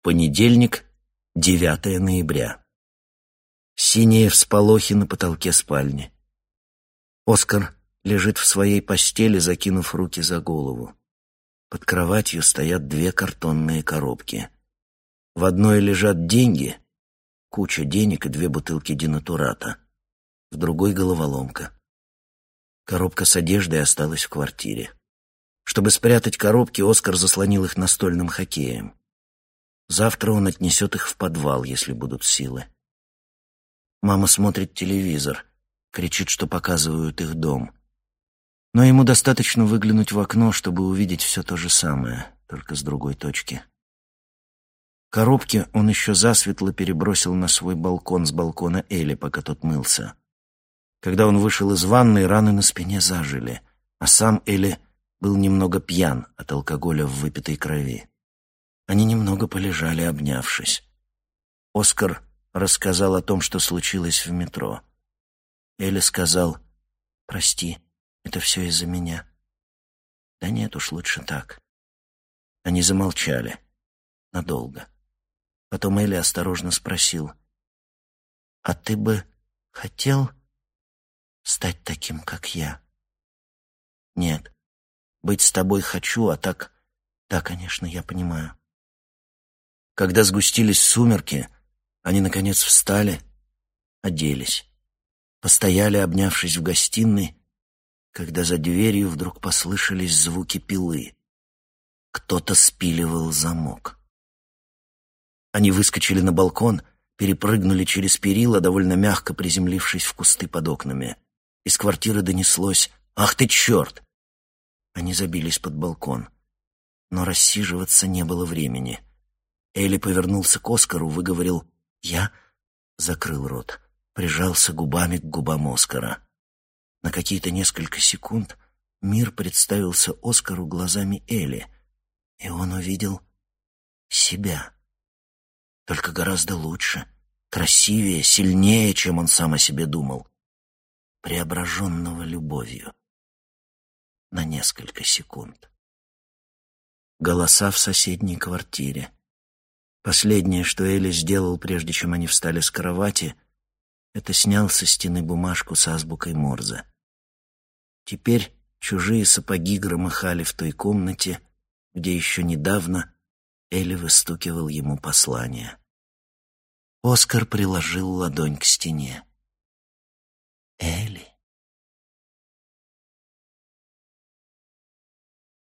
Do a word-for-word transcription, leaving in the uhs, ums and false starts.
Понедельник, девятое ноября. Синие всполохи на потолке спальни. Оскар лежит в своей постели, закинув руки за голову. Под кроватью стоят две картонные коробки. В одной лежат деньги, куча денег и две бутылки денатурата. В другой — головоломка. Коробка с одеждой осталась в квартире. Чтобы спрятать коробки, Оскар заслонил их настольным хоккеем. Завтра он отнесет их в подвал, если будут силы. Мама смотрит телевизор, кричит, что показывают их дом. Но ему достаточно выглянуть в окно, чтобы увидеть все то же самое, только с другой точки. Коробки он еще засветло перебросил на свой балкон с балкона Элли, пока тот мылся. Когда он вышел из ванной, раны на спине зажили, а сам Элли был немного пьян от алкоголя в выпитой крови. Они немного полежали, обнявшись. Оскар рассказал о том, что случилось в метро. Элли сказал: «Прости, это все из-за меня». «Да нет уж, лучше так». Они замолчали. Надолго. Потом Элли осторожно спросил: «А ты бы хотел стать таким, как я?» «Нет. Быть с тобой хочу, а так... Да, конечно, я понимаю». Когда сгустились сумерки, они, наконец, встали, оделись. Постояли, обнявшись в гостиной, когда за дверью вдруг послышались звуки пилы. Кто-то спиливал замок. Они выскочили на балкон, перепрыгнули через перила, довольно мягко приземлившись в кусты под окнами. Из квартиры донеслось: «Ах ты, черт!» Они забились под балкон. Но рассиживаться не было времени. Элли повернулся к Оскару, выговорил «Я», закрыл рот, прижался губами к губам Оскара. На какие-то несколько секунд мир представился Оскару глазами Элли, и он увидел себя. Только гораздо лучше, красивее, сильнее, чем он сам о себе думал. Преображенного любовью. На несколько секунд. Голоса в соседней квартире. Последнее, что Элли сделал, прежде чем они встали с кровати, это снял со стены бумажку с азбукой Морзе. Теперь чужие сапоги громыхали в той комнате, где еще недавно Элли выстукивал ему послание. Оскар приложил ладонь к стене. «Элли».